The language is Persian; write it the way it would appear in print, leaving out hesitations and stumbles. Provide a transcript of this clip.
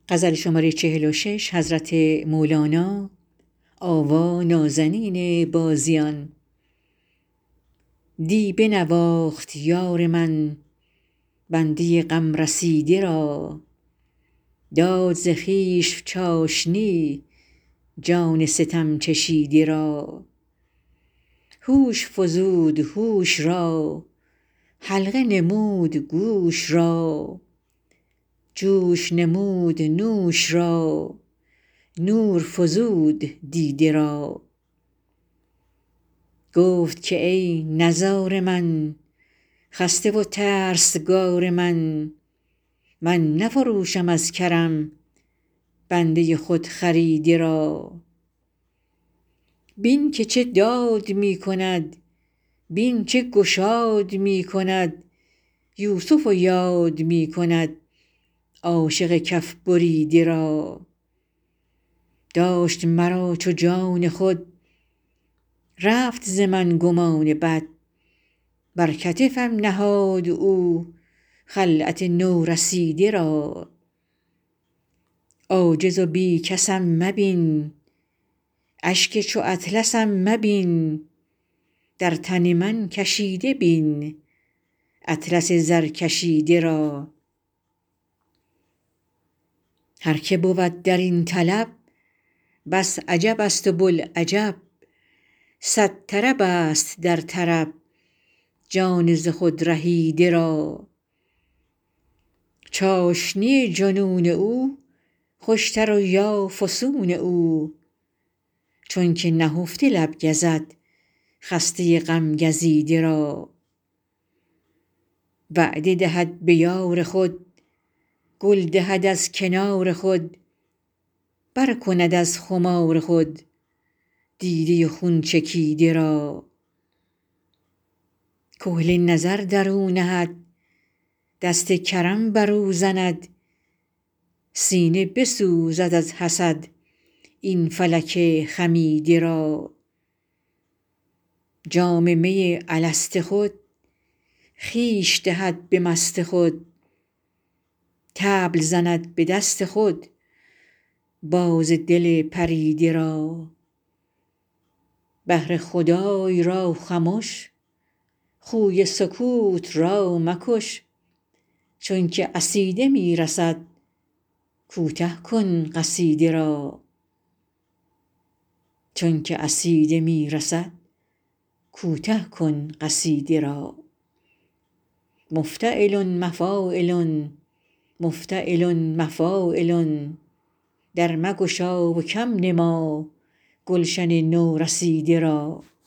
دی بنواخت یار من بنده غم رسیده را داد ز خویش چاشنی جان ستم چشیده را هوش فزود هوش را حلقه نمود گوش را جوش نمود نوش را نور فزود دیده را گفت که ای نزار من خسته و ترسگار من من نفروشم از کرم بنده خود خریده را بین که چه داد می کند بین چه گشاد می کند یوسف و یاد می کند عاشق کف بریده را داشت مرا چو جان خود رفت ز من گمان بد بر کتفم نهاد او خلعت نورسیده را عاجز و بی کسم مبین اشک چو اطلسم مبین در تن من کشیده بین اطلس زرکشیده را هر که بود در این طلب بس عجبست و بوالعجب صد طربست در طرب جان ز خود رهیده را چاشنی جنون او خوشتر و یا فسون او چونک نهفته لب گزد خسته غم گزیده را وعده دهد به یار خود گل دهد از کنار خود برکند از خمار خود دیده خون چکیده را کحل نظر در او نهد دست کرم بر او زند سینه بسوزد از حسد این فلک خمیده را جام می الست خود خویش دهد به مست خود طبل زند به دست خود باز دل پریده را بهر خدای را خمش خوی سکوت را مکش چونک عصیده می رسد کوته کن قصیده را مفتعلن مفاعلن مفتعلن مفاعلن در مگشا و کم نما گلشن نورسیده را